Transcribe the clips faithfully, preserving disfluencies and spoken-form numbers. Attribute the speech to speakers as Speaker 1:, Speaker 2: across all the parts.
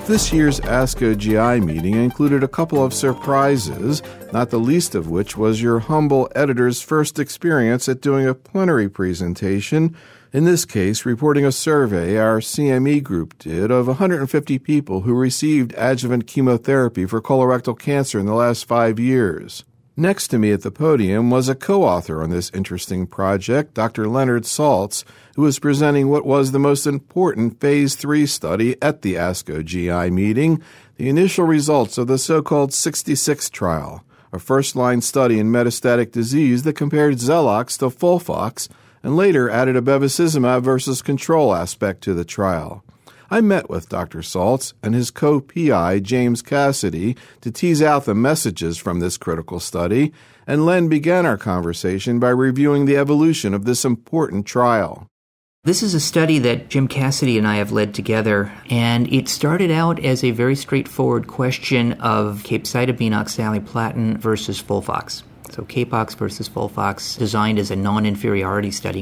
Speaker 1: This year's ASCO G I meeting included a couple of surprises, not the least of which was your humble editor's first experience at doing a plenary presentation, in this case reporting a survey our C M E group did of one hundred fifty people who received adjuvant chemotherapy for colorectal cancer in the last five years. Next to me at the podium was a co-author on this interesting project, Doctor Leonard Saltz, who was presenting what was the most important Phase three study at the ASCO G I meeting, the initial results of the so-called sixty-six trial, a first-line study in metastatic disease that compared Xelox to Folfox and later added a bevacizumab versus control aspect to the trial. I met with Doctor Saltz and his co-P I, James Cassidy, to tease out the messages from this critical study, and Len began our conversation by reviewing the evolution of this important trial.
Speaker 2: This is a study that Jim Cassidy and I have led together, and it started out as a very straightforward question of capecitabine oxaliplatin versus Folfox. So Capox versus Folfox, designed as a non-inferiority study.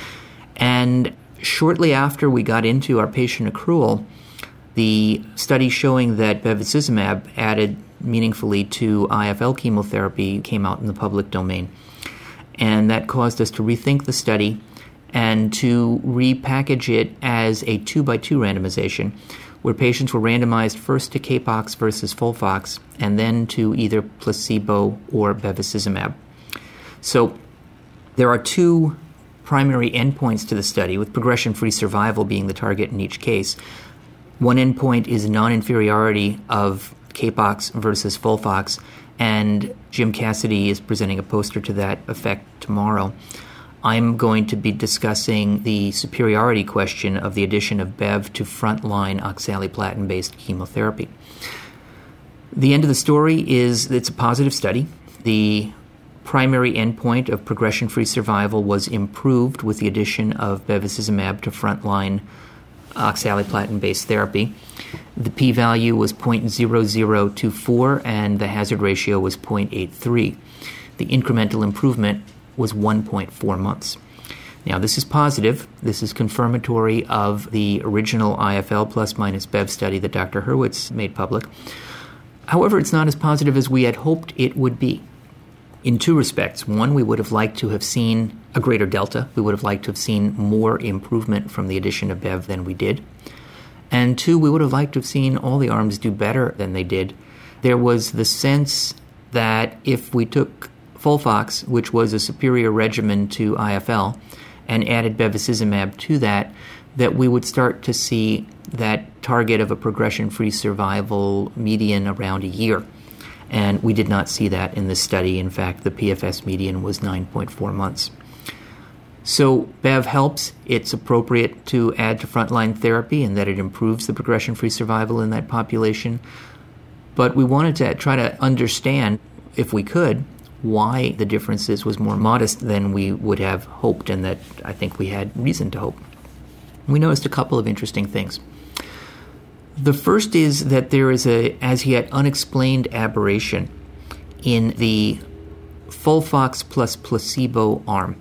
Speaker 2: And shortly after we got into our patient accrual, the study showing that bevacizumab added meaningfully to I F L chemotherapy came out in the public domain. And that caused us to rethink the study and to repackage it as a two-by-two randomization, where patients were randomized first to Capox versus Folfox and then to either placebo or bevacizumab. So there are two primary endpoints to the study, with progression-free survival being the target in each case. One endpoint is non-inferiority of Capox versus Folfox, and Jim Cassidy is presenting a poster to that effect tomorrow. I'm going to be discussing the superiority question of the addition of Bev to frontline oxaliplatin-based chemotherapy. The end of the story is it's a positive study. The primary endpoint of progression-free survival was improved with the addition of bevacizumab to frontline oxaliplatin-based therapy. The p-value was zero point zero zero two four and the hazard ratio was zero point eight three. The incremental improvement was one point four months. Now, this is positive. This is confirmatory of the original I F L plus minus Bev study that Doctor Hurwitz made public. However, it's not as positive as we had hoped it would be. In two respects. One, we would have liked to have seen a greater delta. We would have liked to have seen more improvement from the addition of Bev than we did. And two, we would have liked to have seen all the arms do better than they did. There was the sense that if we took Folfox, which was a superior regimen to I F L, and added bevacizumab to that, that we would start to see that target of a progression-free survival median around a year. And we did not see that in this study. In fact, the P F S median was nine point four months. So Bev helps. It's appropriate to add to frontline therapy in that it improves the progression-free survival in that population. But we wanted to try to understand, if we could, why the differences was more modest than we would have hoped, and that I think we had reason to hope. We noticed a couple of interesting things. The first is that there is a as yet unexplained aberration in the Folfox plus placebo arm.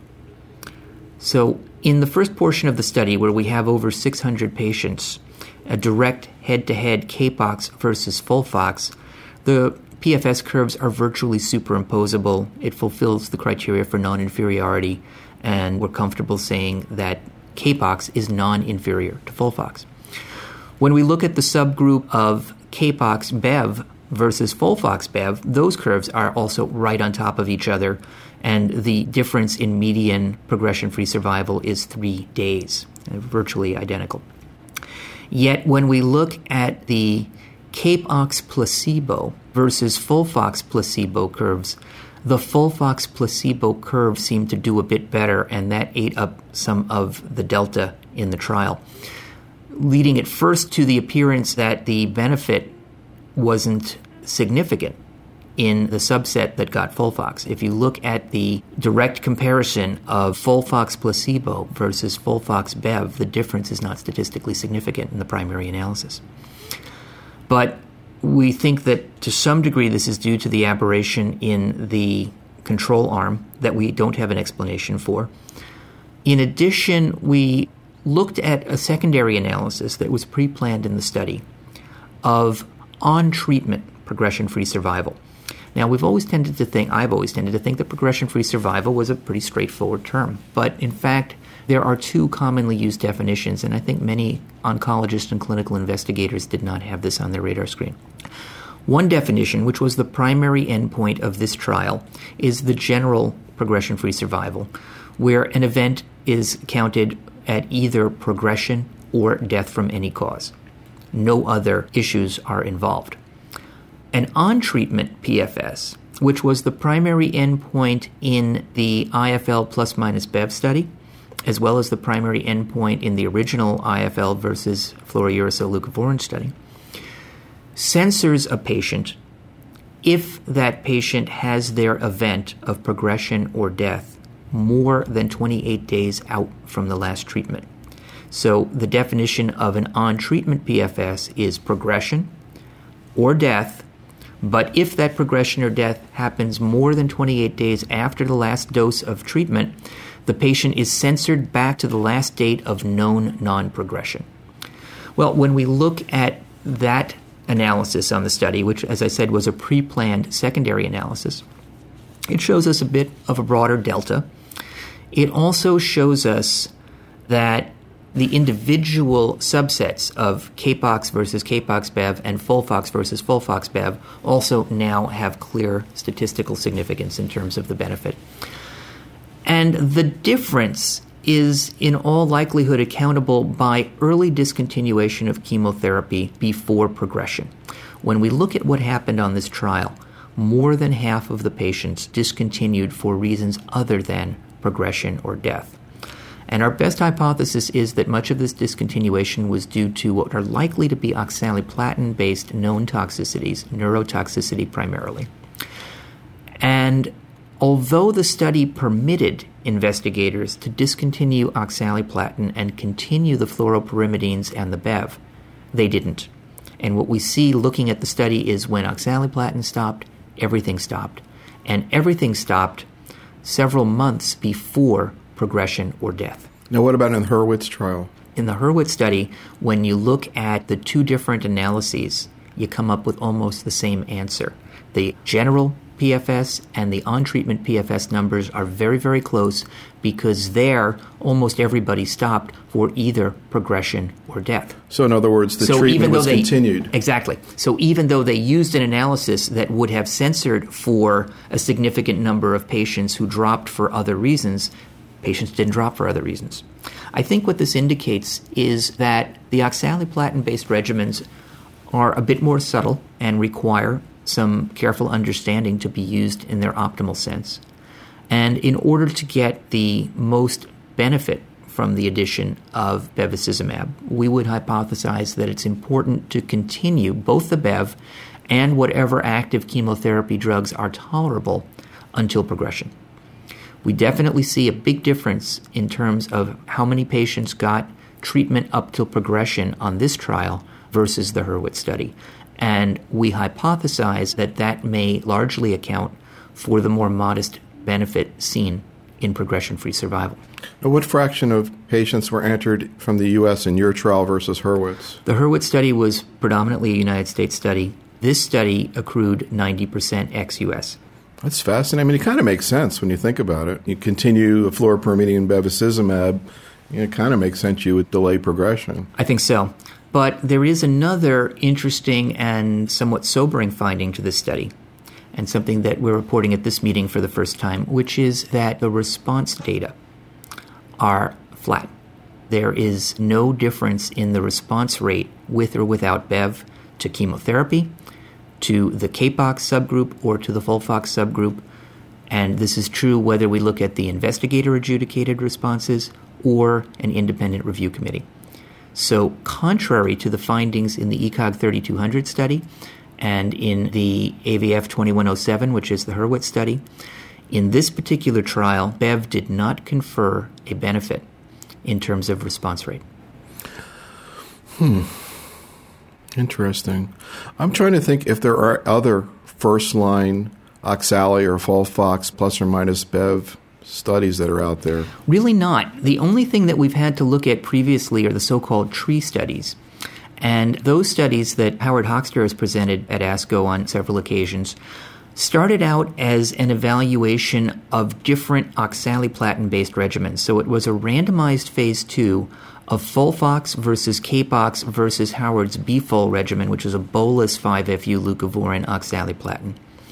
Speaker 2: So in the first portion of the study, where we have over six hundred patients, a direct head-to-head Capox versus Folfox, the P F S curves are virtually superimposable. It fulfills the criteria for non-inferiority, and we're comfortable saying that Capox is non-inferior to Folfox. When we look at the subgroup of Capox-Bev versus Folfox-Bev, those curves are also right on top of each other, and the difference in median progression-free survival is three days, virtually identical. Yet when we look at the Capox placebo versus Folfox placebo curves, the Folfox placebo curve seemed to do a bit better, and that ate up some of the delta in the trial, leading it first to the appearance that the benefit wasn't significant in the subset that got Folfox. If you look at the direct comparison of Folfox placebo versus Folfox Bev, the difference is not statistically significant in the primary analysis. But we think that to some degree this is due to the aberration in the control arm that we don't have an explanation for. In addition, we looked at a secondary analysis that was pre-planned in the study of on-treatment progression-free survival. Now, we've always tended to think, I've always tended to think that progression-free survival was a pretty straightforward term. But in fact, there are two commonly used definitions, and I think many oncologists and clinical investigators did not have this on their radar screen. One definition, which was the primary endpoint of this trial, is the general progression-free survival, where an event is counted at either progression or death from any cause. No other issues are involved. An on-treatment P F S, which was the primary endpoint in the I F L plus minus Bev study, as well as the primary endpoint in the original I F L versus fluorouracil leucovorin study, censors a patient if that patient has their event of progression or death more than twenty-eight days out from the last treatment. So the definition of an on-treatment P F S is progression or death, but if that progression or death happens more than twenty-eight days after the last dose of treatment, the patient is censored back to the last date of known non-progression. Well, when we look at that analysis on the study, which, as I said, was a pre-planned secondary analysis, it shows us a bit of a broader delta. It also shows us that the individual subsets of Capox versus Capox-Bev and Folfox versus Folfox-Bev also now have clear statistical significance in terms of the benefit. And the difference is in all likelihood accountable by early discontinuation of chemotherapy before progression. When we look at what happened on this trial, more than half of the patients discontinued for reasons other than progression or death. And our best hypothesis is that much of this discontinuation was due to what are likely to be oxaliplatin-based known toxicities, neurotoxicity primarily. And although the study permitted investigators to discontinue oxaliplatin and continue the fluoropyrimidines and the Bev, they didn't. And what we see looking at the study is when oxaliplatin stopped, everything stopped. And everything stopped several months before progression or death.
Speaker 1: Now, what about in the Hurwitz trial?
Speaker 2: In the Hurwitz study, when you look at the two different analyses, you come up with almost the same answer. The general P F S and the on-treatment P F S numbers are very, very close because there almost everybody stopped for either progression or death.
Speaker 1: So in other words, the
Speaker 2: so
Speaker 1: treatment was
Speaker 2: they,
Speaker 1: continued.
Speaker 2: Exactly. So even though they used an analysis that would have censored for a significant number of patients who dropped for other reasons, patients didn't drop for other reasons. I think what this indicates is that the oxaliplatin-based regimens are a bit more subtle and require some careful understanding to be used in their optimal sense. And in order to get the most benefit from the addition of bevacizumab, we would hypothesize that it's important to continue both the Bev and whatever active chemotherapy drugs are tolerable until progression. We definitely see a big difference in terms of how many patients got treatment up till progression on this trial versus the Hurwitz study. And we hypothesize that that may largely account for the more modest benefit seen in progression-free survival.
Speaker 1: Now, what fraction of patients were entered from the U S in your trial versus Hurwitz?
Speaker 2: The Hurwitz study was predominantly a United States study. This study accrued ninety percent ex-U S.
Speaker 1: That's fascinating. I mean, it kind of makes sense when you think about it. You continue the fluoropyrimidine bevacizumab, it kind of makes sense you would delay progression.
Speaker 2: I think so. But there is another interesting and somewhat sobering finding to this study, and something that we're reporting at this meeting for the first time, which is that the response data are flat. There is no difference in the response rate with or without Bev to chemotherapy, to the Capox subgroup, or to the Folfox subgroup. And this is true whether we look at the investigator-adjudicated responses or an independent review committee. So contrary to the findings in the E C O G thirty-two hundred study and in the A V F twenty-one oh seven, which is the Hurwitz study, in this particular trial, Bev did not confer a benefit in terms of response rate.
Speaker 1: Hmm. Interesting. I'm trying to think if there are other first-line oxali or Folfox plus or minus Bev studies that are out there.
Speaker 2: Really not. The only thing that we've had to look at previously are the so-called tree studies. And those studies that Howard Hochster has presented at ASCO on several occasions started out as an evaluation of different oxaliplatin-based regimens. So it was a randomized phase two of FOLFOX versus CAPOX versus Howard's B F O L regimen, which is a bolus five F U leucovorin oxaliplatin.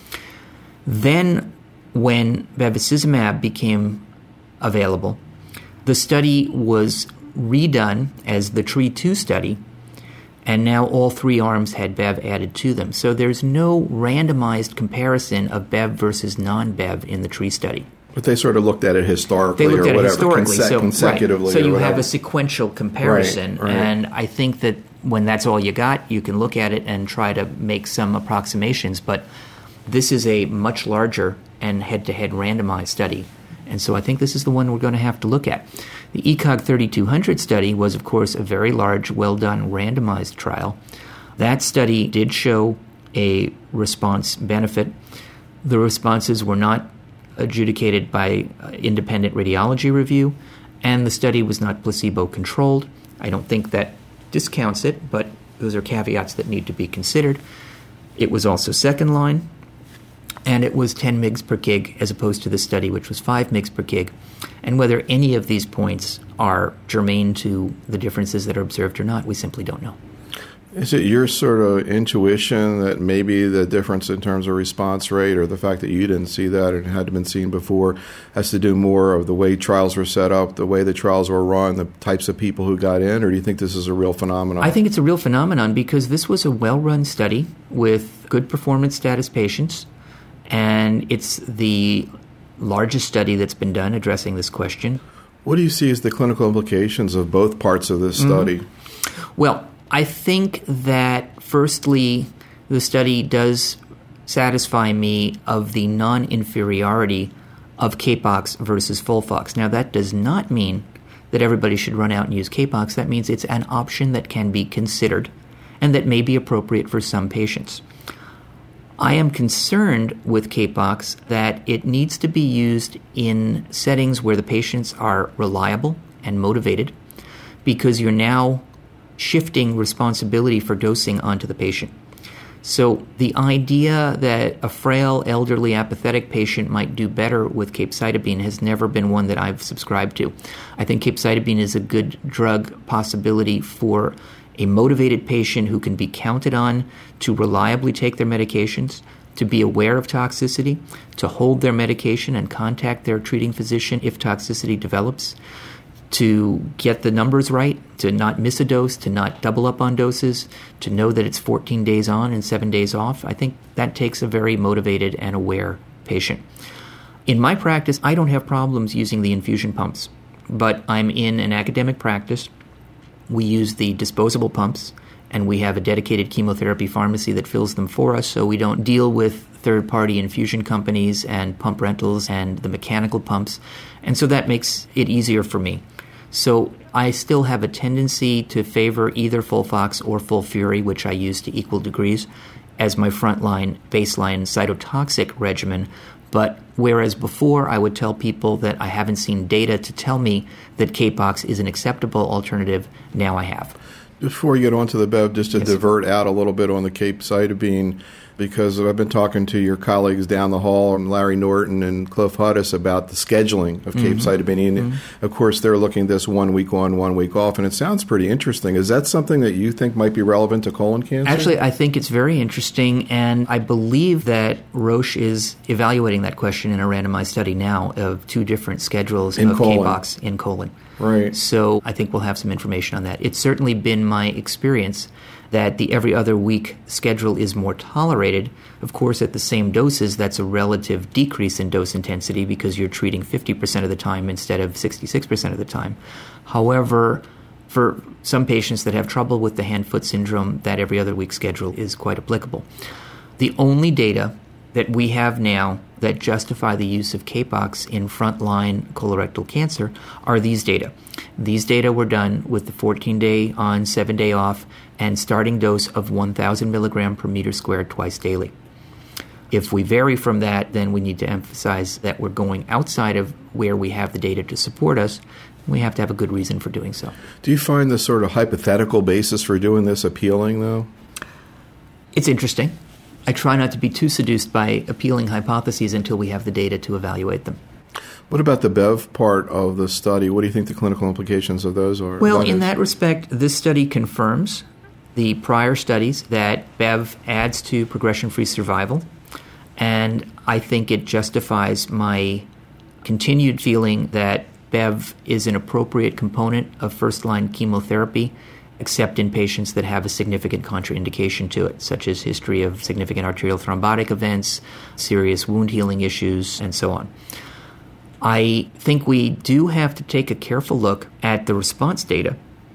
Speaker 2: Then, when bevacizumab became available, the study was redone as the TREE two study, and now all three arms had Bev added to them. So there's no randomized comparison of Bev versus non-Bev in the TREE study.
Speaker 1: But they sort of looked at it historically
Speaker 2: they looked
Speaker 1: or
Speaker 2: at
Speaker 1: whatever,
Speaker 2: it historically,
Speaker 1: conse-
Speaker 2: so,
Speaker 1: consecutively.
Speaker 2: Right. So
Speaker 1: or
Speaker 2: you
Speaker 1: whatever.
Speaker 2: have a sequential comparison,
Speaker 1: right, right.
Speaker 2: and I think that when that's all you got, you can look at it and try to make some approximations. But this is a much larger and head-to-head randomized study, and so I think this is the one we're going to have to look at. The E C O G thirty-two hundred study was, of course, a very large, well-done randomized trial. That study did show a response benefit. The responses were not adjudicated by independent radiology review, and the study was not placebo-controlled. I don't think that discounts it, but those are caveats that need to be considered. It was also second line, and it was ten milligrams per kg as opposed to the study, which was five milligrams per kg. And whether any of these points are germane to the differences that are observed or not, we simply don't know.
Speaker 1: Is it your sort of intuition that maybe the difference in terms of response rate or the fact that you didn't see that and it hadn't been seen before has to do more of the way trials were set up, the way the trials were run, the types of people who got in, or do you think this is a real phenomenon?
Speaker 2: I think it's a real phenomenon because this was a well-run study with good performance status patients, and it's the largest study that's been done addressing this question.
Speaker 1: What do you see as the clinical implications of both parts of this study?
Speaker 2: Mm-hmm. Well, I think that, firstly, the study does satisfy me of the non-inferiority of CAPOX versus FOLFOX. Now, that does not mean that everybody should run out and use CAPOX. That means it's an option that can be considered and that may be appropriate for some patients. I am concerned with CAPOX that it needs to be used in settings where the patients are reliable and motivated, because you're now shifting responsibility for dosing onto the patient. So the idea that a frail, elderly, apathetic patient might do better with capecitabine has never been one that I've subscribed to. I think capecitabine is a good drug possibility for a motivated patient who can be counted on to reliably take their medications, to be aware of toxicity, to hold their medication and contact their treating physician if toxicity develops, to get the numbers right, to not miss a dose, to not double up on doses, to know that it's fourteen days on and seven days off. I think that takes a very motivated and aware patient. In my practice, I don't have problems using the infusion pumps, but I'm in an academic practice. We use the disposable pumps, and we have a dedicated chemotherapy pharmacy that fills them for us, so we don't deal with third-party infusion companies and pump rentals and the mechanical pumps, and so that makes it easier for me. So I still have a tendency to favor either FOLFOX or FOLFIRI, which I use to equal degrees, as my frontline baseline cytotoxic regimen. But whereas before I would tell people that I haven't seen data to tell me that CAPOX is an acceptable alternative, now I have.
Speaker 1: Before you get on to the Bev, just to
Speaker 2: yes.
Speaker 1: divert out a little bit on the capecitabine, because I've been talking to your colleagues down the hall, Larry Norton and Cliff Hudis, about the scheduling of mm-hmm. capecitabine. And mm-hmm. of course, they're looking at this one week on, one week off, and it sounds pretty interesting. Is that something that you think might be relevant to colon cancer?
Speaker 2: Actually, I think it's very interesting, and I believe that Roche is evaluating that question in a randomized study now of two different schedules
Speaker 1: in
Speaker 2: of
Speaker 1: colon.
Speaker 2: CAPOX in colon.
Speaker 1: Right.
Speaker 2: So I think we'll have some information on that. It's certainly been my experience that the every other week schedule is more tolerated. Of course, at the same doses, that's a relative decrease in dose intensity because you're treating fifty percent of the time instead of sixty-six percent of the time. However, for some patients that have trouble with the hand-foot syndrome, that every other week schedule is quite applicable. The only data that we have now that justify the use of CAPOX in frontline colorectal cancer are these data. These data were done with the fourteen-day on, seven-day off, and starting dose of one thousand milligram per meter squared twice daily. If we vary from that, then we need to emphasize that we're going outside of where we have the data to support us. We have to have a good reason for doing so.
Speaker 1: Do you find the sort of hypothetical basis for doing this appealing, though?
Speaker 2: It's interesting. I try not to be too seduced by appealing hypotheses until we have the data to evaluate them.
Speaker 1: What about the B E V part of the study? What do you think the clinical implications of those are?
Speaker 2: Well, in that respect, this study confirms the prior studies that B E V adds to progression-free survival, and I think it justifies my continued feeling that B E V is an appropriate component of first-line chemotherapy, except in patients that have a significant contraindication to it, such as history of significant arterial thrombotic events, serious wound healing issues, and so on. I think we do have to take a careful look at the response data.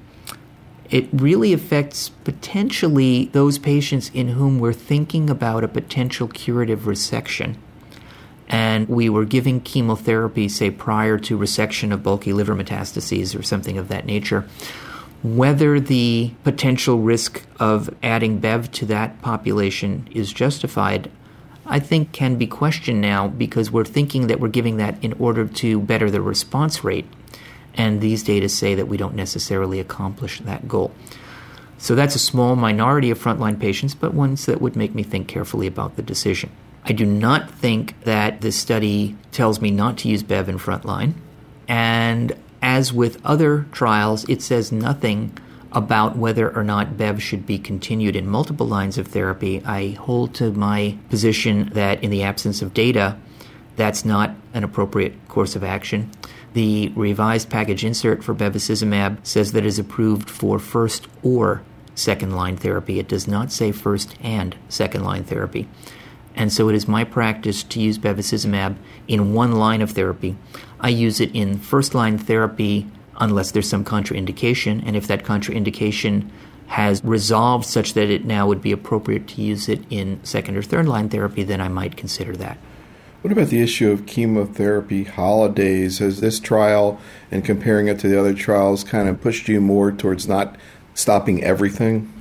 Speaker 2: It really affects potentially those patients in whom we're thinking about a potential curative resection, and we were giving chemotherapy, say, prior to resection of bulky liver metastases or something of that nature. Whether the potential risk of adding B E V to that population is justified, I think can be questioned now, because we're thinking that we're giving that in order to better the response rate, and these data say that we don't necessarily accomplish that goal. So that's a small minority of frontline patients, but ones that would make me think carefully about the decision. I do not think that this study tells me not to use B E V in frontline, and as with other trials, it says nothing about whether or not B E V should be continued in multiple lines of therapy. I hold to my position that in the absence of data, that's not an appropriate course of action. The revised package insert for bevacizumab says that it is approved for first or second-line therapy. It does not say first and second-line therapy. And so it is my practice to use bevacizumab in one line of therapy. I use it in first-line therapy unless there's some contraindication, and if that contraindication has resolved such that it now would be appropriate to use it in second or third-line therapy, then I might consider that.
Speaker 1: What about the issue of chemotherapy holidays? Has this trial and comparing it to the other trials kind of pushed you more towards not stopping everything?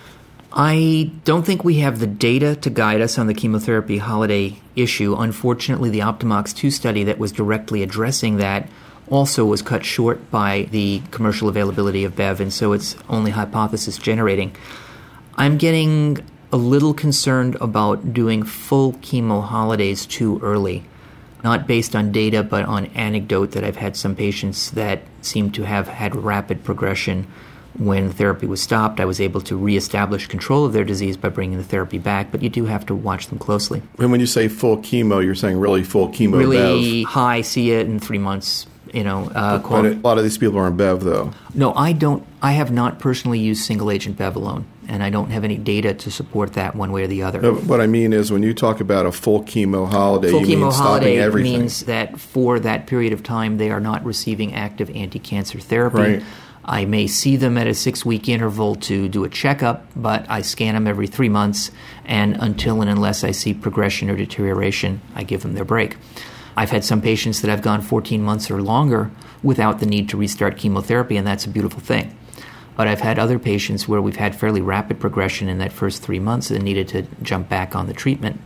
Speaker 2: I don't think we have the data to guide us on the chemotherapy holiday issue. Unfortunately, the OPTIMOX two study that was directly addressing that also was cut short by the commercial availability of B E V, and so it's only hypothesis generating. I'm getting a little concerned about doing full chemo holidays too early, not based on data, but on anecdote that I've had some patients that seem to have had rapid progression. When therapy was stopped, I was able to reestablish control of their disease by bringing the therapy back, but you do have to watch them closely.
Speaker 1: And when you say full chemo, you're saying really full chemo
Speaker 2: Really
Speaker 1: B E V?
Speaker 2: high, see it in three months. You know, uh,
Speaker 1: but a lot of these people are on B E V, though.
Speaker 2: No, I don't. I have not personally used single-agent B E V alone, and I don't have any data to support that one way or the other.
Speaker 1: No, what I mean is when you talk about a full chemo holiday,
Speaker 2: full
Speaker 1: you
Speaker 2: chemo
Speaker 1: mean stopping everything.
Speaker 2: Holiday means that for that period of time, they are not receiving active anti-cancer therapy.
Speaker 1: Right.
Speaker 2: I may see them at a six-week interval to do a checkup, but I scan them every three months, and until and unless I see progression or deterioration, I give them their break. I've had some patients that have gone fourteen months or longer without the need to restart chemotherapy, and that's a beautiful thing. But I've had other patients where we've had fairly rapid progression in that first three months and needed to jump back on the treatment.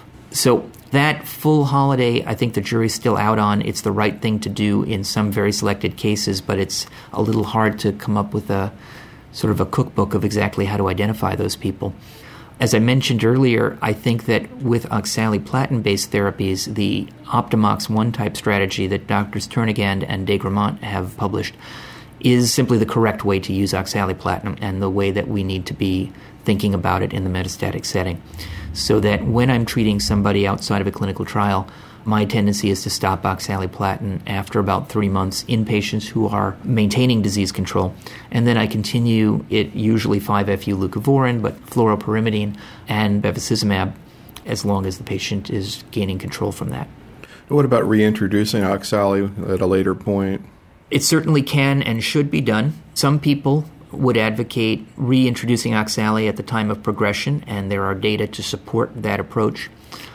Speaker 2: So that full holiday, I think the jury's still out on. It's the right thing to do in some very selected cases, but it's a little hard to come up with a sort of a cookbook of exactly how to identify those people. As I mentioned earlier, I think that with oxaliplatin-based therapies, the OPTIMOX one type strategy that Doctors Turnegand and Degremont have published is simply the correct way to use oxaliplatin and the way that we need to be thinking about it in the metastatic setting. So that when I'm treating somebody outside of a clinical trial, my tendency is to stop oxaliplatin after about three months in patients who are maintaining disease control. And then I continue it, usually five F U leucovorin, but fluoropyrimidine and bevacizumab, as long as the patient is gaining control from that.
Speaker 1: What about reintroducing oxali at a later point?
Speaker 2: It certainly can and should be done. Some people would advocate reintroducing oxali at the time of progression, and there are data to support that approach.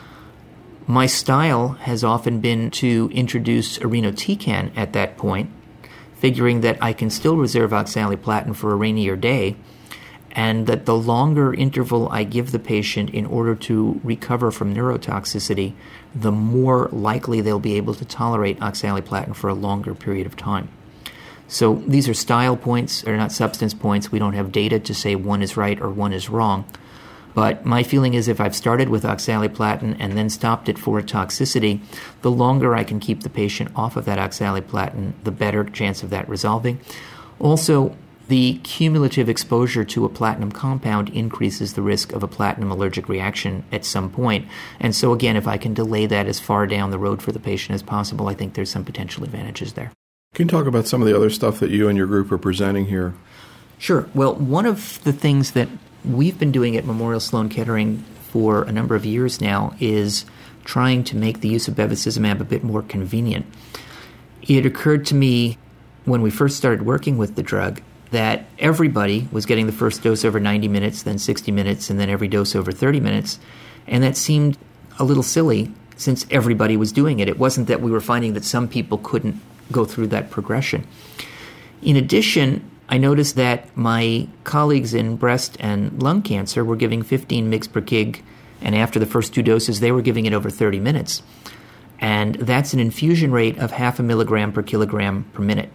Speaker 2: My style has often been to introduce irinotecan at that point, figuring that I can still reserve oxaliplatin for a rainier day, and that the longer interval I give the patient in order to recover from neurotoxicity, the more likely they'll be able to tolerate oxaliplatin for a longer period of time. So these are style points, they're not substance points. We don't have data to say one is right or one is wrong. But my feeling is if I've started with oxaliplatin and then stopped it for a toxicity, the longer I can keep the patient off of that oxaliplatin, the better chance of that resolving. Also, the cumulative exposure to a platinum compound increases the risk of a platinum allergic reaction at some point. And so again, if I can delay that as far down the road for the patient as possible, I think there's some potential advantages there.
Speaker 1: Can you talk about some of the other stuff that you and your group are presenting here?
Speaker 2: Sure. Well, one of the things that we've been doing at Memorial Sloan Kettering for a number of years now is trying to make the use of bevacizumab a bit more convenient. It occurred to me when we first started working with the drug that everybody was getting the first dose over ninety minutes, then sixty minutes, and then every dose over thirty minutes. And that seemed a little silly since everybody was doing it. It wasn't that we were finding that some people couldn't go through that progression. In addition, I noticed that my colleagues in breast and lung cancer were giving fifteen milligrams per kilogram, and after the first two doses, they were giving it over thirty minutes. And that's an infusion rate of half a milligram per kilogram per minute.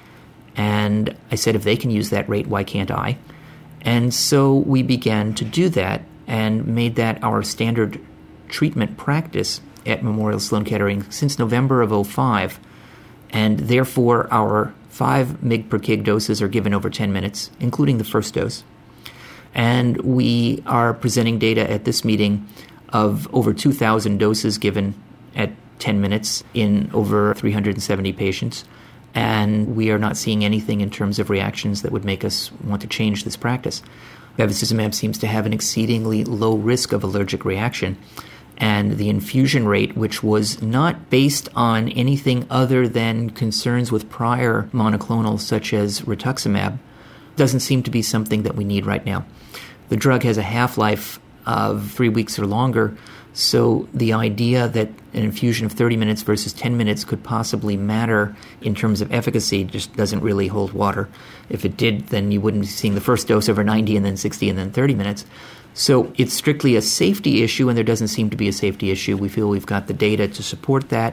Speaker 2: And I said, if they can use that rate, why can't I? And so we began to do that and made that our standard treatment practice at Memorial Sloan Kettering since November of oh five. And therefore, our five milligrams per kilogram doses are given over ten minutes, including the first dose. And we are presenting data at this meeting of over two thousand doses given at ten minutes in over three hundred seventy patients. And we are not seeing anything in terms of reactions that would make us want to change this practice. Bevacizumab seems to have an exceedingly low risk of allergic reaction. And the infusion rate, which was not based on anything other than concerns with prior monoclonals such as rituximab, doesn't seem to be something that we need right now. The drug has a half-life of three weeks or longer, so the idea that an infusion of thirty minutes versus ten minutes could possibly matter in terms of efficacy just doesn't really hold water. If it did, then you wouldn't be seeing the first dose over ninety and then sixty and then thirty minutes. So it's strictly a safety issue, and there doesn't seem to be a safety issue. We feel we've got the data to support that,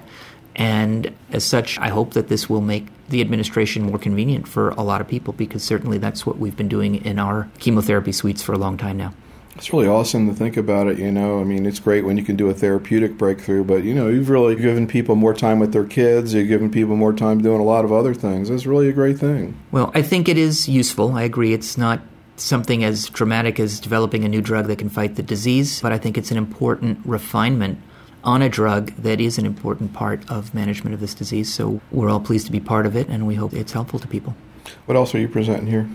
Speaker 2: and as such, I hope that this will make the administration more convenient for a lot of people, because certainly that's what we've been doing in our chemotherapy suites for a long time now.
Speaker 1: It's really awesome to think about it, you know. I mean, it's great when you can do a therapeutic breakthrough, but, you know, you've really given people more time with their kids. You've given people more time doing a lot of other things. That's really a great thing.
Speaker 2: Well, I think it is useful. I agree. It's not something as dramatic as developing a new drug that can fight the disease, but I think it's an important refinement on a drug that is an important part of management of this disease. So we're all pleased to be part of it, and we hope it's helpful to people.
Speaker 1: What else are you presenting here?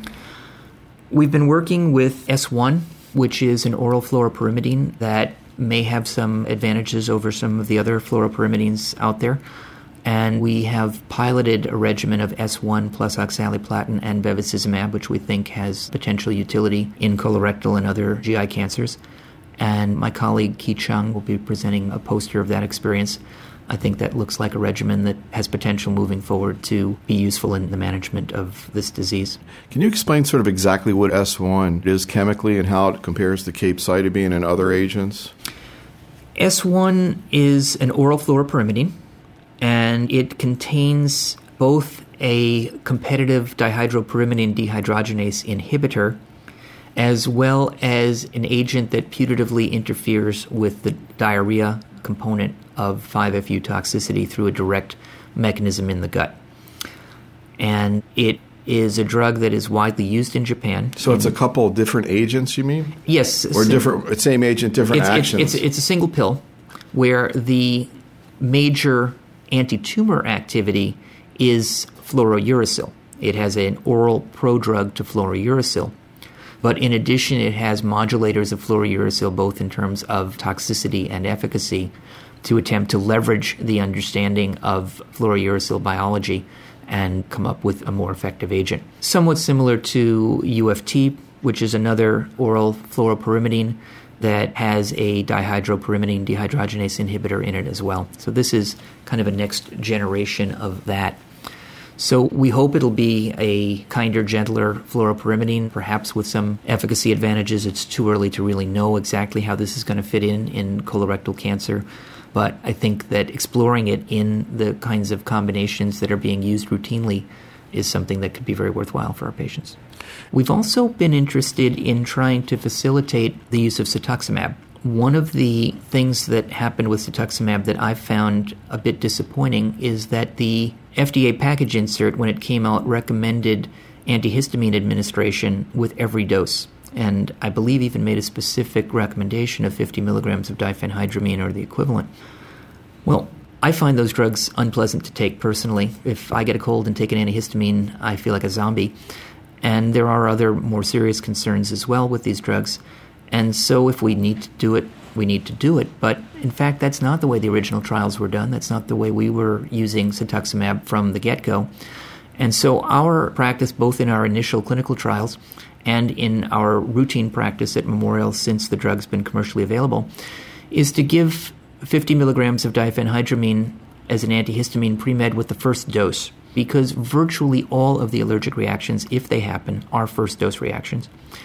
Speaker 2: We've been working with S one, which is an oral fluoropyrimidine that may have some advantages over some of the other fluoropyrimidines out there. And we have piloted a regimen of S one plus oxaliplatin and bevacizumab, which we think has potential utility in colorectal and other G I cancers. And my colleague Ki Chung will be presenting a poster of that experience. I think that looks like a regimen that has potential moving forward to be useful in the management of this disease.
Speaker 1: Can you explain sort of exactly what S one is chemically and how it compares to capecitabine and other agents?
Speaker 2: S one is an oral fluoropyrimidine, and it contains both a competitive dihydropyrimidine dehydrogenase inhibitor as well as an agent that putatively interferes with the diarrhea component of five F U toxicity through a direct mechanism in the gut. And it is a drug that is widely used in Japan.
Speaker 1: So it's a couple of different agents, you mean?
Speaker 2: Yes.
Speaker 1: Or
Speaker 2: so
Speaker 1: different, same agent, different
Speaker 2: it's,
Speaker 1: actions?
Speaker 2: It's, it's, it's a single pill where the major anti-tumor activity is fluorouracil. It has an oral prodrug to fluorouracil. But in addition, it has modulators of fluorouracil, both in terms of toxicity and efficacy, to attempt to leverage the understanding of fluorouracil biology and come up with a more effective agent. Somewhat similar to U F T, which is another oral fluoropyrimidine that has a dihydropyrimidine dehydrogenase inhibitor in it as well. So this is kind of a next generation of that. So we hope it'll be a kinder, gentler fluoropyrimidine, perhaps with some efficacy advantages. It's too early to really know exactly how this is going to fit in in colorectal cancer. But I think that exploring it in the kinds of combinations that are being used routinely is something that could be very worthwhile for our patients. We've also been interested in trying to facilitate the use of cetuximab. One of the things that happened with cetuximab that I've found a bit disappointing is that the F D A package insert, when it came out, recommended antihistamine administration with every dose, and I believe even made a specific recommendation of fifty milligrams of diphenhydramine or the equivalent. Well, I find those drugs unpleasant to take personally. If I get a cold and take an antihistamine, I feel like a zombie. And there are other more serious concerns as well with these drugs. And so if we need to do it, we need to do it. But in fact, that's not the way the original trials were done. That's not the way we were using cetuximab from the get-go. And so our practice, both in our initial clinical trials and in our routine practice at Memorial since the drug's been commercially available, is to give fifty milligrams of diphenhydramine as an antihistamine pre-med with the first dose, because virtually all of the allergic reactions, if they happen, are first-dose reactions.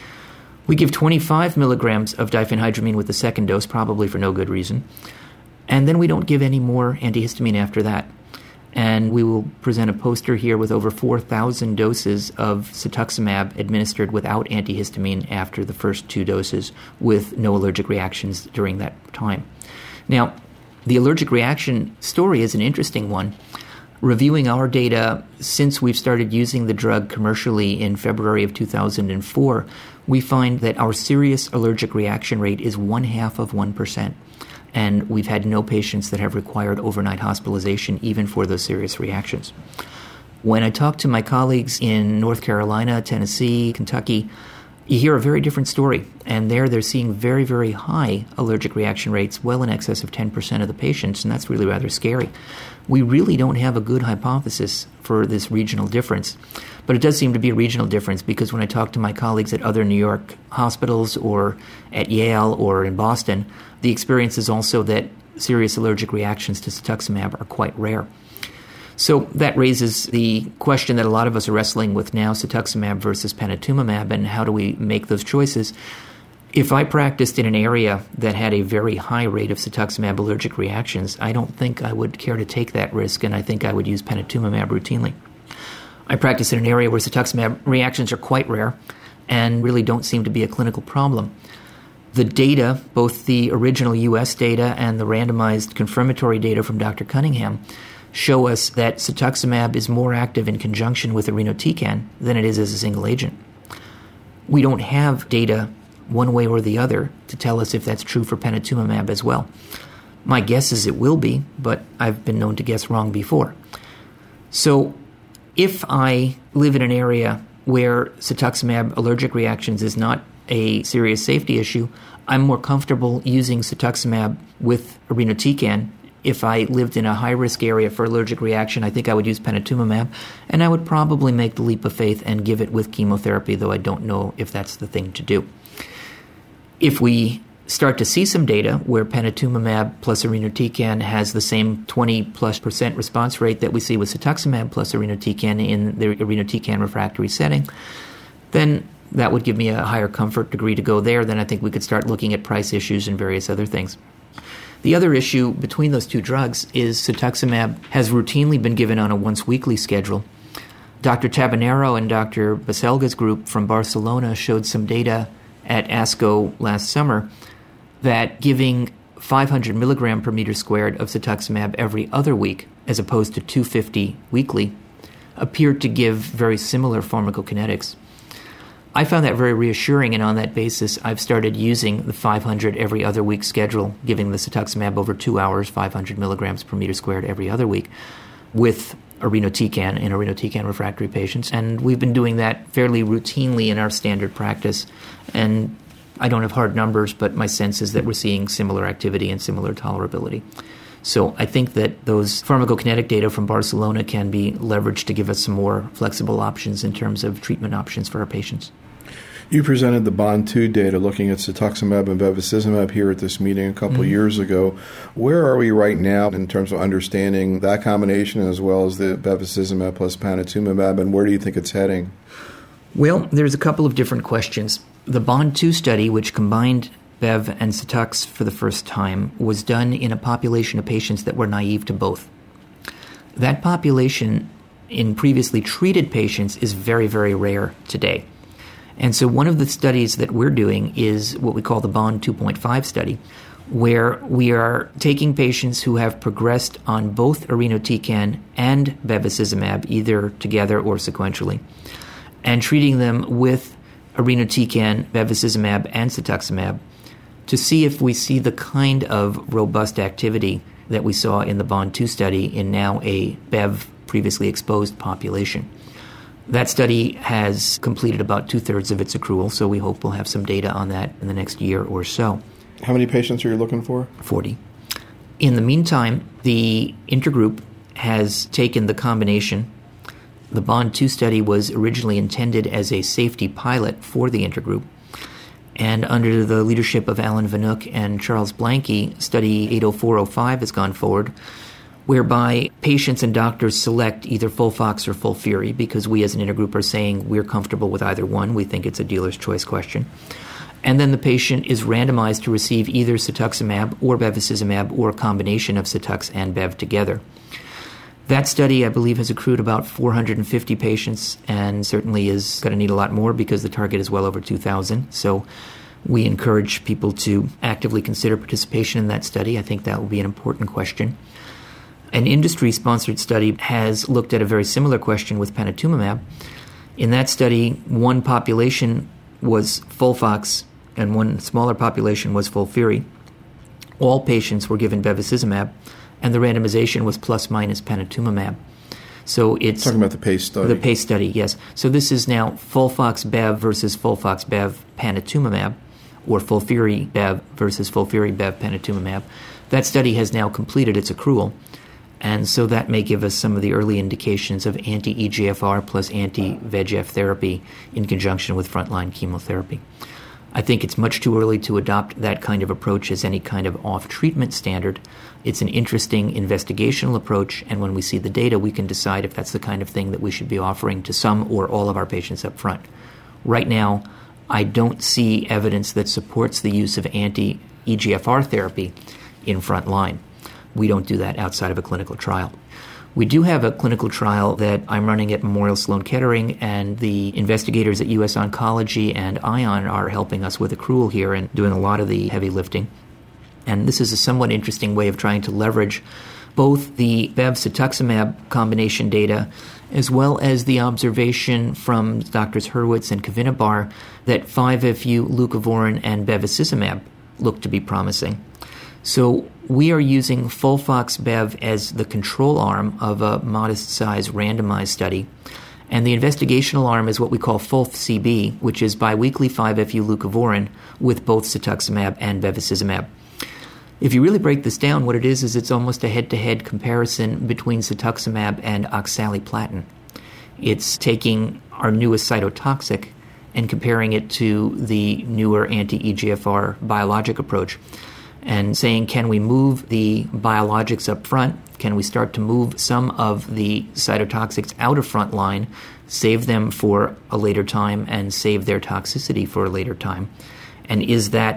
Speaker 2: We give twenty-five milligrams of diphenhydramine with the second dose, probably for no good reason, and then we don't give any more antihistamine after that. And we will present a poster here with over four thousand doses of cetuximab administered without antihistamine after the first two doses with no allergic reactions during that time. Now, the allergic reaction story is an interesting one. Reviewing our data since we've started using the drug commercially in February of two thousand four, we find that our serious allergic reaction rate is one half of one percent. And we've had no patients that have required overnight hospitalization even for those serious reactions. When I talk to my colleagues in North Carolina, Tennessee, Kentucky, you hear a very different story. And there they're seeing very, very high allergic reaction rates, well in excess of ten percent of the patients, and that's really rather scary. We really don't have a good hypothesis for this regional difference. But it does seem to be a regional difference, because when I talk to my colleagues at other New York hospitals or at Yale or in Boston, the experience is also that serious allergic reactions to cetuximab are quite rare. So that raises the question that a lot of us are wrestling with now, cetuximab versus panitumumab, and how do we make those choices? If I practiced in an area that had a very high rate of cetuximab allergic reactions, I don't think I would care to take that risk, and I think I would use panitumumab routinely. I practice in an area where cetuximab reactions are quite rare and really don't seem to be a clinical problem. The data, both the original U S data and the randomized confirmatory data from Doctor Cunningham, show us that cetuximab is more active in conjunction with irinotecan than it is as a single agent. We don't have data one way or the other to tell us if that's true for panitumumab as well. My guess is it will be, but I've been known to guess wrong before. So if I live in an area where cetuximab allergic reactions is not a serious safety issue, I'm more comfortable using cetuximab with irinotecan. If I lived in a high-risk area for allergic reaction, I think I would use panitumumab, and I would probably make the leap of faith and give it with chemotherapy, though I don't know if that's the thing to do. If we start to see some data where panitumumab plus irinotecan has the same twenty plus percent response rate that we see with cetuximab plus irinotecan in the irinotecan refractory setting, then that would give me a higher comfort degree to go there. Then I think we could start looking at price issues and various other things. The other issue between those two drugs is cetuximab has routinely been given on a once-weekly schedule. Doctor Tabanero and Doctor Baselga's group from Barcelona showed some data at ASCO last summer that giving five hundred milligram per meter squared of cetuximab every other week, as opposed to two hundred fifty weekly, appeared to give very similar pharmacokinetics. I found that very reassuring, and on that basis, I've started using the five hundred every other week schedule, giving the cetuximab over two hours, five hundred milligrams per meter squared every other week, with irinotecan in irinotecan refractory patients. And we've been doing that fairly routinely in our standard practice. And I don't have hard numbers, but my sense is that we're seeing similar activity and similar tolerability. So I think that those pharmacokinetic data from Barcelona can be leveraged to give us some more flexible options in terms of treatment options for our patients.
Speaker 1: You presented the BOND two data looking at cetuximab and bevacizumab here at this meeting a couple mm-hmm. years ago. Where are we right now in terms of understanding that combination as well as the bevacizumab plus panitumumab, and where do you think it's heading?
Speaker 2: Well, there's a couple of different questions. The BOND two study, which combined Bev and Cetux for the first time, was done in a population of patients that were naive to both. That population in previously treated patients is very, very rare today. And so one of the studies that we're doing is what we call the BOND two point five study, where we are taking patients who have progressed on both irinotecan and bevacizumab, either together or sequentially, and treating them with irinotecan, bevacizumab, and cetuximab to see if we see the kind of robust activity that we saw in the BOND two study in now a Bev previously exposed population. That study has completed about two-thirds of its accrual, so we hope we'll have some data on that in the next year or so.
Speaker 1: How many patients are you looking for?
Speaker 2: forty. In the meantime, the intergroup has taken the combination. The BOND two study was originally intended as a safety pilot for the intergroup, and under the leadership of Alan Vanook and Charles Blanky, study eight oh four oh five has gone forward, whereby patients and doctors select either FOLFOX or FOLFIRI, because we as an intergroup are saying we're comfortable with either one. We think it's a dealer's choice question. And then the patient is randomized to receive either cetuximab or bevacizumab or a combination of cetux and bev together. That study, I believe, has accrued about four hundred fifty patients and certainly is going to need a lot more because the target is well over two thousand. So we encourage people to actively consider participation in that study. I think that will be an important question. An industry-sponsored study has looked at a very similar question with panitumumab. In that study, one population was FOLFOX and one smaller population was FOLFIRI. All patients were given bevacizumab, and the randomization was plus minus panitumumab. So it's
Speaker 1: talking about the PACE study.
Speaker 2: The PACE study, yes. So this is now FOLFOX-Bev versus FOLFOX-Bev panitumumab, or FOLFIRI-Bev versus FOLFIRI-Bev panitumumab. That study has now completed its accrual. And so that may give us some of the early indications of anti-E G F R plus anti-V E G F therapy in conjunction with frontline chemotherapy. I think it's much too early to adopt that kind of approach as any kind of off-treatment standard. It's an interesting investigational approach, and when we see the data, we can decide if that's the kind of thing that we should be offering to some or all of our patients up front. Right now, I don't see evidence that supports the use of anti-E G F R therapy in frontline. We don't do that outside of a clinical trial. We do have a clinical trial that I'm running at Memorial Sloan Kettering, and the investigators at U S Oncology and ION are helping us with accrual here and doing a lot of the heavy lifting. And this is a somewhat interesting way of trying to leverage both the bev-cetuximab combination data as well as the observation from Doctors Hurwitz and Kavinabar that five F U, leucovorin, and bevacizumab look to be promising. So we are using FOLFOX-Bev as the control arm of a modest-size randomized study, and the investigational arm is what we call FOLF-C B, which is biweekly five F U leucovorin with both cetuximab and bevacizumab. If you really break this down, what it is is it's almost a head-to-head comparison between cetuximab and oxaliplatin. It's taking our newest cytotoxic and comparing it to the newer anti-E G F R biologic approach, and saying, can we move the biologics up front? Can we start to move some of the cytotoxics out of front line, save them for a later time, and save their toxicity for a later time? And is that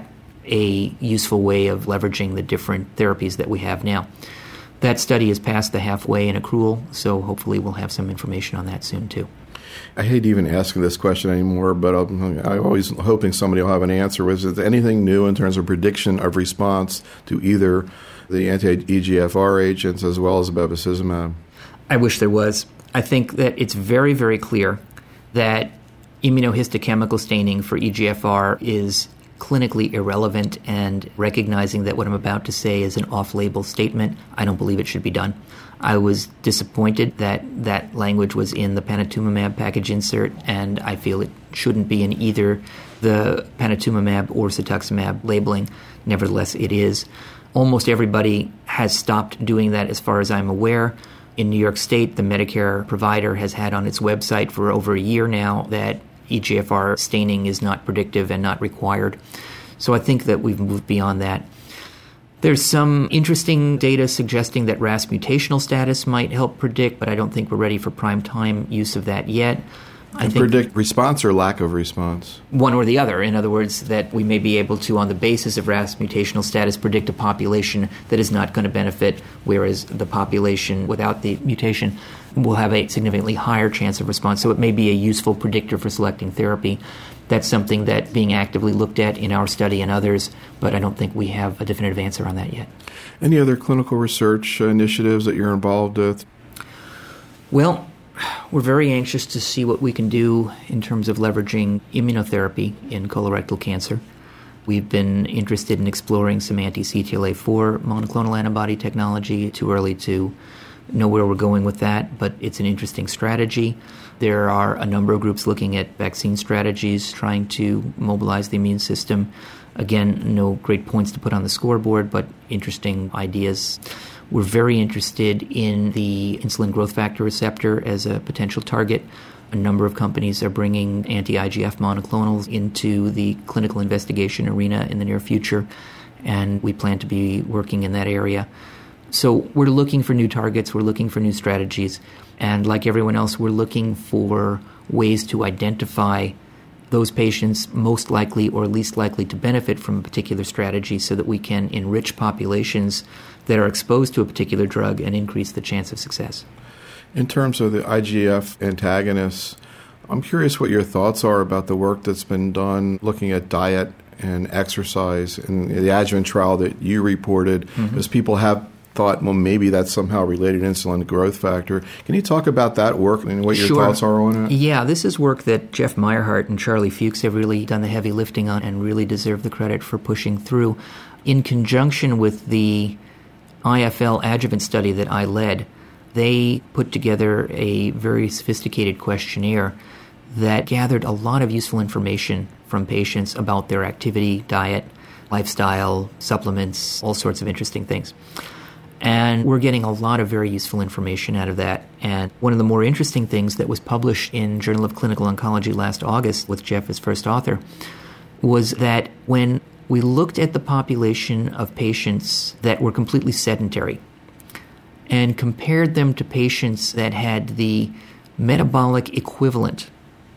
Speaker 2: a useful way of leveraging the different therapies that we have now? That study is past the halfway in accrual, so hopefully we'll have some information on that soon too.
Speaker 1: I hate even asking this question anymore, but I'm, I'm always hoping somebody will have an answer. Was there anything new in terms of prediction of response to either the anti-E G F R agents as well as bevacizumab?
Speaker 2: I wish there was. I think that it's very, very clear that immunohistochemical staining for E G F R is clinically irrelevant, and recognizing that what I'm about to say is an off-label statement, I don't believe it should be done. I was disappointed that that language was in the panitumumab package insert, and I feel it shouldn't be in either the panitumumab or cetuximab labeling. Nevertheless, it is. Almost everybody has stopped doing that as far as I'm aware. In New York State, the Medicare provider has had on its website for over a year now that E G F R staining is not predictive and not required. So I think that we've moved beyond that. There's some interesting data suggesting that R A S mutational status might help predict, but I don't think we're ready for prime time use of that yet. I
Speaker 1: and
Speaker 2: think
Speaker 1: predict response or lack of response?
Speaker 2: One or the other. In other words, that we may be able to, on the basis of R A S mutational status, predict a population that is not going to benefit, whereas the population without the mutation will have a significantly higher chance of response. So it may be a useful predictor for selecting therapy. That's something that being actively looked at in our study and others, but I don't think we have a definitive answer on that yet.
Speaker 1: Any other clinical research initiatives that you're involved with?
Speaker 2: Well, we're very anxious to see what we can do in terms of leveraging immunotherapy in colorectal cancer. We've been interested in exploring some anti-C T L A four monoclonal antibody technology. Too early to know where we're going with that, but it's an interesting strategy. There are a number of groups looking at vaccine strategies, trying to mobilize the immune system. Again, no great points to put on the scoreboard, but interesting ideas. We're very interested in the insulin growth factor receptor as a potential target. A number of companies are bringing anti-I G F monoclonals into the clinical investigation arena in the near future, and we plan to be working in that area. So we're looking for new targets, we're looking for new strategies, and like everyone else, we're looking for ways to identify those patients most likely or least likely to benefit from a particular strategy so that we can enrich populations that are exposed to a particular drug and increase the chance of success.
Speaker 1: In terms of the I G F antagonists, I'm curious what your thoughts are about the work that's been done looking at diet and exercise in the adjuvant trial that you reported, mm-hmm. as people have thought, well, maybe that's somehow related to insulin growth factor. Can you talk about that work and what your
Speaker 2: sure.
Speaker 1: thoughts are on it?
Speaker 2: Yeah, this is work that Jeff Meyerhart and Charlie Fuchs have really done the heavy lifting on and really deserve the credit for pushing through. In conjunction with the I F L adjuvant study that I led, they put together a very sophisticated questionnaire that gathered a lot of useful information from patients about their activity, diet, lifestyle, supplements, all sorts of interesting things. And we're getting a lot of very useful information out of that. And one of the more interesting things that was published in Journal of Clinical Oncology last August with Jeff as first author was that when we looked at the population of patients that were completely sedentary and compared them to patients that had the metabolic equivalent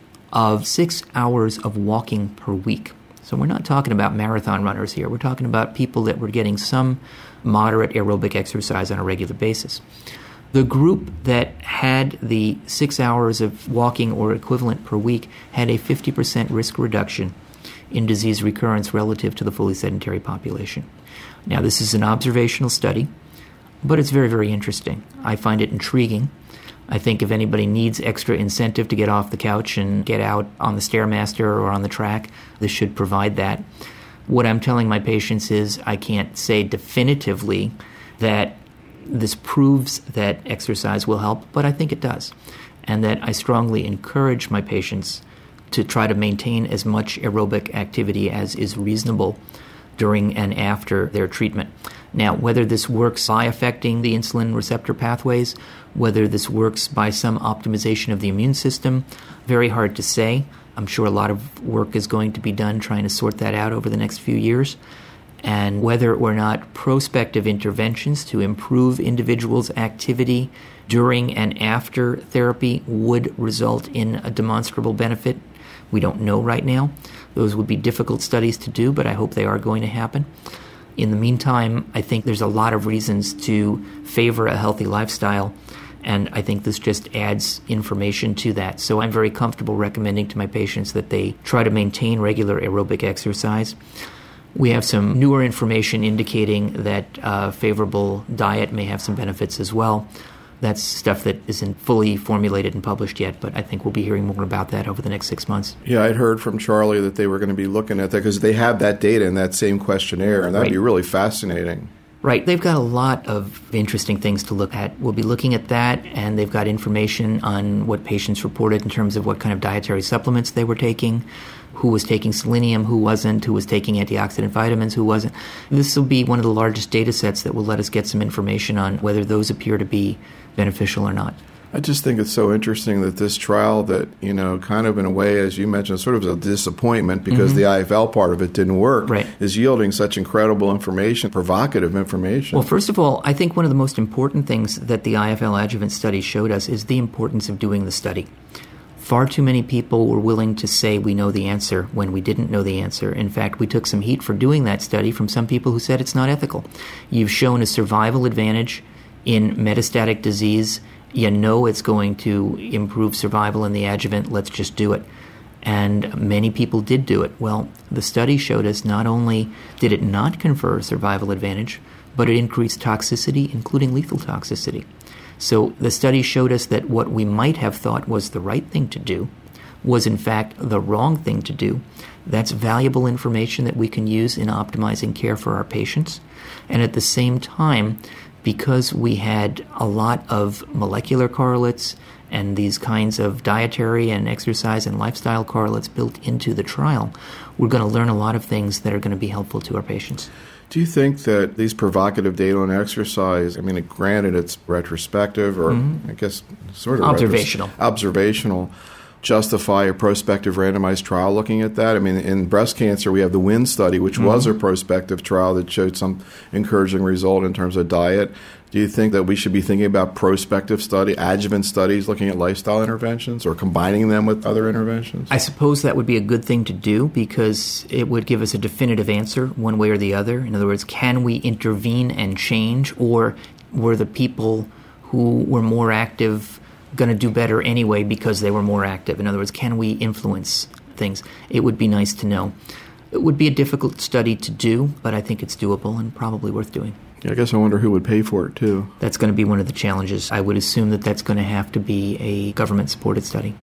Speaker 2: of six hours of walking per week. So we're not talking about marathon runners here. We're talking about people that were getting some moderate aerobic exercise on a regular basis. The group that had the six hours of walking or equivalent per week had a fifty percent risk reduction in disease recurrence relative to the fully sedentary population. Now, this is an observational study, but it's very, very interesting. I find it intriguing. I think if anybody needs extra incentive to get off the couch and get out on the Stairmaster or on the track, this should provide that. What I'm telling my patients is I can't say definitively that this proves that exercise will help, but I think it does. And that I strongly encourage my patients to try to maintain as much aerobic activity as is reasonable during and after their treatment. Now, whether this works by affecting the insulin receptor pathways, whether this works by some optimization of the immune system, very hard to say. I'm sure a lot of work is going to be done trying to sort that out over the next few years. And whether or not prospective interventions to improve individuals' activity during and after therapy would result in a demonstrable benefit, we don't know right now. Those would be difficult studies to do, but I hope they are going to happen. In the meantime, I think there's a lot of reasons to favor a healthy lifestyle, and I think this just adds information to that. So I'm very comfortable recommending to my patients that they try to maintain regular aerobic exercise. We have some newer information indicating that uh, favorable diet may have some benefits as well. That's stuff that isn't fully formulated and published yet, but I think we'll be hearing more about that over the next six months.
Speaker 1: Yeah, I'd heard from Charlie that they were going to be looking at that because they have that data in that same questionnaire, and that would
Speaker 2: right.
Speaker 1: be really fascinating.
Speaker 2: Right. They've got a lot of interesting things to look at. We'll be looking at that, and they've got information on what patients reported in terms of what kind of dietary supplements they were taking, who was taking selenium, who wasn't, who was taking antioxidant vitamins, who wasn't. This will be one of the largest data sets that will let us get some information on whether those appear to be beneficial or not.
Speaker 1: I just think it's so interesting that this trial that, you know, kind of in a way, as you mentioned, sort of a disappointment because mm-hmm. the I F L part of it didn't work,
Speaker 2: right.
Speaker 1: is yielding such incredible information, provocative information.
Speaker 2: Well, first of all, I think one of the most important things that the I F L adjuvant study showed us is the importance of doing the study. Far too many people were willing to say we know the answer when we didn't know the answer. In fact, we took some heat for doing that study from some people who said it's not ethical. You've shown a survival advantage in metastatic disease. You know it's going to improve survival in the adjuvant. Let's just do it. And many people did do it. Well, the study showed us not only did it not confer a survival advantage, but it increased toxicity, including lethal toxicity. So the study showed us that what we might have thought was the right thing to do was in fact the wrong thing to do. That's valuable information that we can use in optimizing care for our patients. And at the same time, because we had a lot of molecular correlates and these kinds of dietary and exercise and lifestyle correlates built into the trial, we're going to learn a lot of things that are going to be helpful to our patients.
Speaker 1: Do you think that these provocative data on exercise, I mean, granted it's retrospective or mm-hmm. I guess sort of
Speaker 2: observational,
Speaker 1: retros- observational, justify a prospective randomized trial looking at that? I mean, in breast cancer, we have the WIN study, which mm-hmm. was a prospective trial that showed some encouraging result in terms of diet. Do you think that we should be thinking about prospective study, adjuvant studies, looking at lifestyle interventions or combining them with other interventions?
Speaker 2: I suppose that would be a good thing to do because it would give us a definitive answer one way or the other. In other words, can we intervene and change, or were the people who were more active going to do better anyway because they were more active? In other words, can we influence things? It would be nice to know. It would be a difficult study to do, but I think it's doable and probably worth doing.
Speaker 1: Yeah, I guess I wonder who would pay for it, too.
Speaker 2: That's going to be one of the challenges. I would assume that that's going to have to be a government-supported study.